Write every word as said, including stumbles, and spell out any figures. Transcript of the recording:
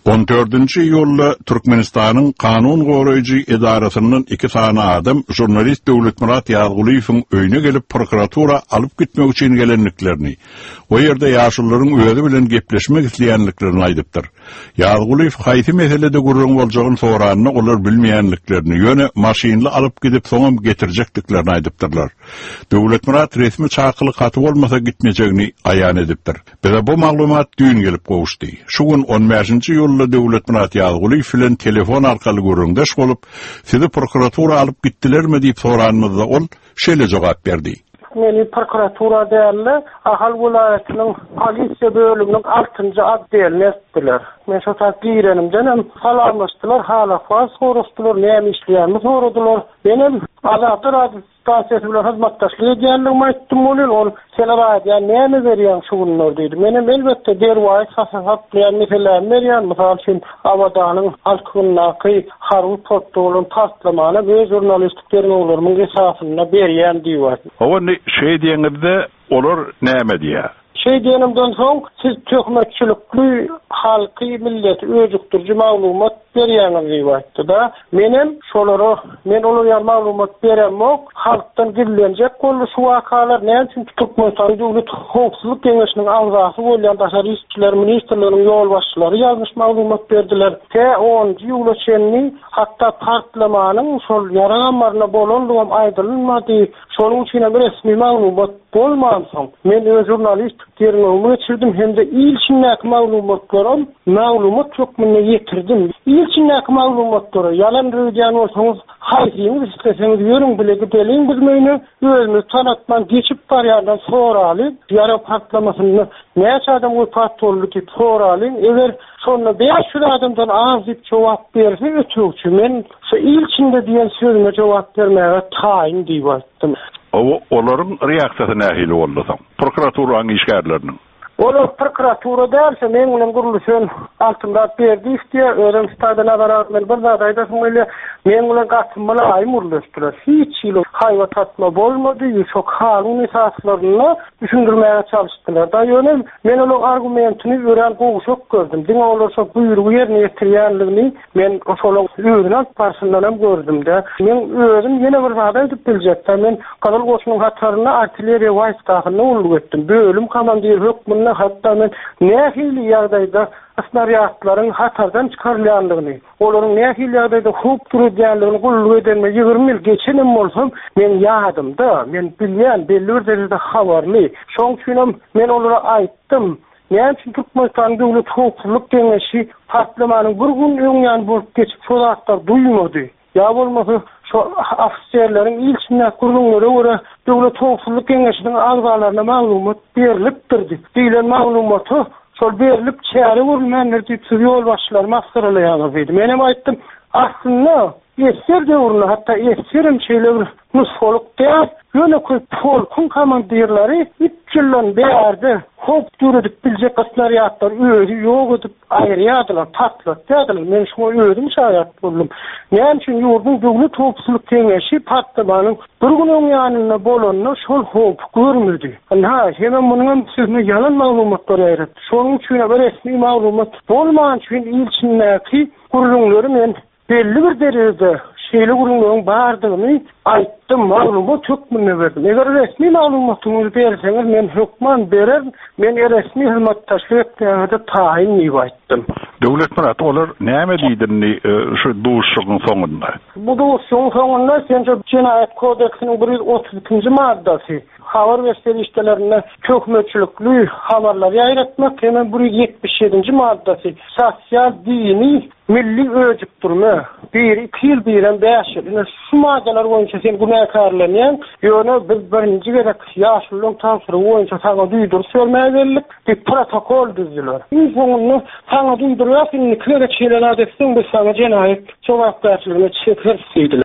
on dördünci ýylda Türkmenistanyň Kanun goraýjy edarasynyň iki sany adam jurnalist Döwlet Murat Ýazguliýewiň öýüne gelip prokuratura alyp gitmek üçin gelenliklerini, o ýerde ýaşullaryň öýüdi bilen gepleşmek isleýänliklerini aýdypdyr. Ýazguliýew haýsy meselede gurrun boljagyny soranyny olar bilmeýänliklerini, ýöne maşynly alyp gidip soňam getirjekdiklerini aýdypdyrlar. Döwlet Murat resmi çakyly gaty bolmasa gitmejegini aýan edipdir. Bize bu maglumat düýün gelip gowuşdy. Şu gün on beşinci ýylda Döwlet Murat Ýazguliýew bilen telefon arkaly görüňdeş bolup, sizi prokuratura alyp gitdilermi diýip soranymyzda ol şeýle jogap berdi. Meni prokuratura däli Ahal vilayatynyň polisiýa bölüminiň altıncı addeýini etdiler. Men şo taýda girenimden hem salamlaşdylar, halafaz soruşdylar, näme işleýärmi soradylar. Benim Azatlar Adliýet bilen hyzmatdaşlyk edýänligimi aýtdym bolan, ol selawat ýa näme berýän şugunlar diýdi. Menem elbetde derwaý hasat bilen meselem berýän, mysal üçin awdanyň alkynaky harby potdolan taslamany we jurnalistlik derňeglerimiň esasyna berýän diýýär. Owany şeý diýeňizde olar näme diýär? Şey diýenimden soň siz töhmetçilikli halky millet özükdirji maglumat berýäňiz diýipdi da. Menem şolary men olara maglumat beremok, halkdan girilenjek boldy şu wakalar näme üçin Türkmenistan Döwlet Howpsuzlyk Keňeşiniň agzasy bolýan daşary işçiler ministrleriň ýol başçylary ýazmış maglumat berdiler. Te onuncu ýyla çenni hatda partlamanyň şol ýaraganmaryna bolanlygam aýdylmady. Şonuň üçin bir resmi maglumat bolman soň men öz jurnalist derňegimi geçirdim, hem de ilçinäki maglumatlaram maglumat çokmyny ýetirdim. İlçinäki maglumatlary ýalan rüýdan bolsaňyz haýsyňyz isteseňiz ýörüň bilegi deliň bilmeyni özüňiz tanatman geçip barýandan soraly ýara patlamasyny näçe adam öpat boldy ki soraly eger şonu beş yüz adamdan az diýip jogap berse ötüňçü men şu ilçinde diýen sözüne jogap bermäge taýin diýipdim. O olaryň reaksiýasy nähili boldy soň? Prokuraturaň işgärleriniň. Olar prokuratura dälse men bilen guruluşyn altynda berdi işte, öňem stadyna nazarat men bir zadaýda soňra men bilen gatmyla aýmurlaşdylar. Hiç ýyly haýwat atma bolmady, şok kanun esaslaryny düşündirmäge çalışdylar. Da ýöne men olar argumentini ören gowşak gördüm. Diňe olar şo buýrugy ýerine ýetirýänligini men oşolar öňünden barşyndan hem gördüm de. Men özüm ýene bir zadaý diýip biljekdim. Men Garal goşunyň hatarına artilleriýa waýstagyny uluk etdim. Bölüm komandiýer hökmüne hatta men nähili ýagdaýda snaryatlaryň hatardan çykarylýanlygyny, olaryň nähili ýagdaýda hop durýanlygyny gulluw edenme ýygrimi ýyl geçenem bolsam men ýadym da, men bilýän, belli bir derejede habarly. Şoň üçin men olara aýtdym. Näme üçin Türkmenistan Döwlet Howpsuzlyk Keňeşi patlamanyň bir gün öňýän bolup geçip şolatlar duýmady. Ya bolmasa şu ofisiýerleriň ilçinä kurulmalara görä Döwlet Howpsuzlyk Keňeşiniň agzalaryna maglumat berilipdir. Diýilen maglumaty şol berilip çäre görmänler diýip ýol başçylary maskaralaýar idi. Menem aýtdym, aslynda ýetir döwrüne hatda ýetirim şeýle nusfoluk diýär. Ýöne köp polkun komandirleri üç ýyldan berdi. Hop durdup biljek snaryatlar öýü ýok edip aýrýadylar, patlatýadylar. Men şoňa özüm şaýat boldum. Näme üçin ýurdun Döwlet Howpsuzlyk Keňeşi patlamanyň bir gün ýanyna bolanyny şol hop görmedi. Ha, hemen munyň sözüne ýalan maglumatlar ýaratdy. Şonuň üçin bir resmi maglumat bolman üçin ilçinäki guruluşlary men belli bir derejede şeýle guruluşlaryň bardygyny aýtdym, maglumat hökmüne berdim. Eger resmi maglumatyňyzy berseňiz men hökman berer, men resmi hyzmatdaşlyk ýa-da taýin aýtdym. Döwlet Murat olar näme diýdiňi şu duşugyň soňunda? Bu duşugyň soňunda sen şu Cinayet Kodeksiniň bir yüz otuz ikinji maddasy habar berýän işlerine töhmetçilikli habarlar ýaýratmak, hemen bir yüz yetmiş ýedinji maddasy sosial dini milli özükdirme bir iki ýyl bilen beş ýyl şu maddeler boýunça sen günahkarlanýan, ýöne biz birinji gerek ýaşlyk taňsyry boýunça saňa duýdur söylemägelik bir protokol düzdiler. İnsanlygy saňa duýdurýar, seni kire çeýleler etsin, biz saňa jenayet jogapkärçiligine çekersiýdiler.